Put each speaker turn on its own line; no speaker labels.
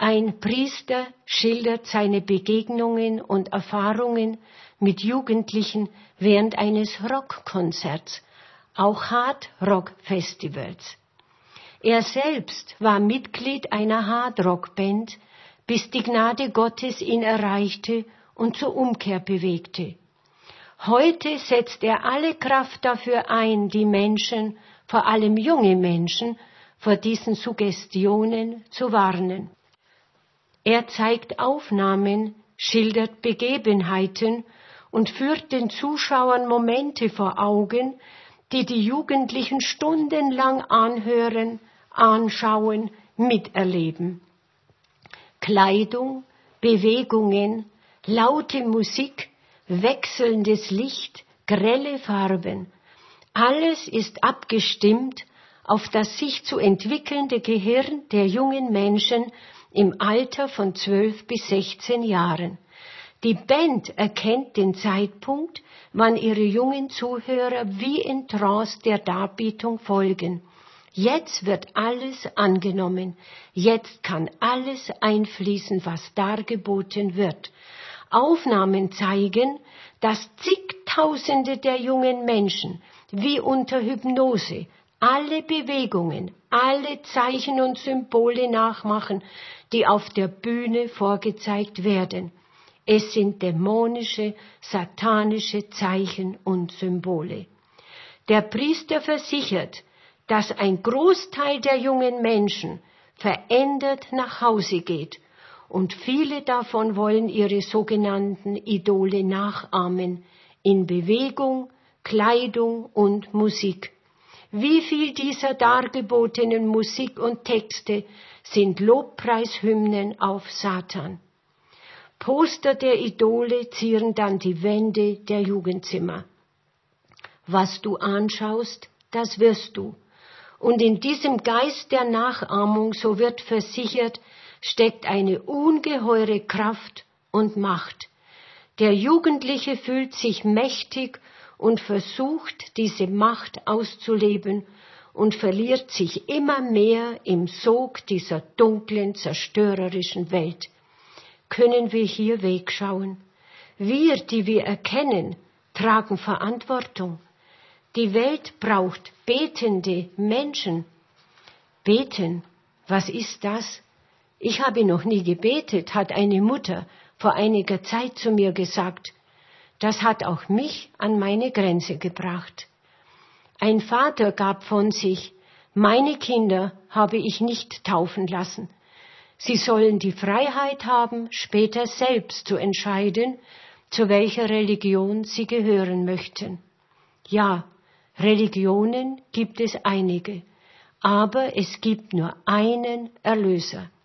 Ein Priester schildert seine Begegnungen und Erfahrungen mit Jugendlichen während eines Rockkonzerts, auch Hard-Rock-Festivals. Er selbst war Mitglied einer Hard-Rock-Band, bis die Gnade Gottes ihn erreichte und zur Umkehr bewegte. Heute setzt er alle Kraft dafür ein, die Menschen, vor allem junge Menschen, vor diesen Suggestionen zu warnen. Er zeigt Aufnahmen, schildert Begebenheiten und führt den Zuschauern Momente vor Augen, die die Jugendlichen stundenlang anhören, anschauen, miterleben. Kleidung, Bewegungen, laute Musik, wechselndes Licht, grelle Farben. Alles ist abgestimmt auf das sich zu entwickelnde Gehirn der jungen Menschen im Alter von 12 bis 16 Jahren. Die Band erkennt den Zeitpunkt, wann ihre jungen Zuhörer wie in Trance der Darbietung folgen. Jetzt wird alles angenommen. Jetzt kann alles einfließen, was dargeboten wird. Aufnahmen zeigen, dass zigtausende der jungen Menschen wie unter Hypnose alle Bewegungen, alle Zeichen und Symbole nachmachen, die auf der Bühne vorgezeigt werden. Es sind dämonische, satanische Zeichen und Symbole. Der Priester versichert, dass ein Großteil der jungen Menschen verändert nach Hause geht und viele davon wollen ihre sogenannten Idole nachahmen in Bewegung, Kleidung und Musik. Wie viel dieser dargebotenen Musik und Texte sind Lobpreishymnen auf Satan? Poster der Idole zieren dann die Wände der Jugendzimmer. Was du anschaust, das wirst du. Und in diesem Geist der Nachahmung, so wird versichert, steckt eine ungeheure Kraft und Macht. Der Jugendliche fühlt sich mächtig und versucht, diese Macht auszuleben und verliert sich immer mehr im Sog dieser dunklen, zerstörerischen Welt. Können wir hier wegschauen? Wir, die wir erkennen, tragen Verantwortung. Die Welt braucht betende Menschen. Beten, was ist das? Ich habe noch nie gebetet, hat eine Mutter vor einiger Zeit zu mir gesagt. Das hat auch mich an meine Grenze gebracht. Ein Vater gab von sich, meine Kinder habe ich nicht taufen lassen. Sie sollen die Freiheit haben, später selbst zu entscheiden, zu welcher Religion sie gehören möchten. Ja, Religionen gibt es einige, aber es gibt nur einen Erlöser.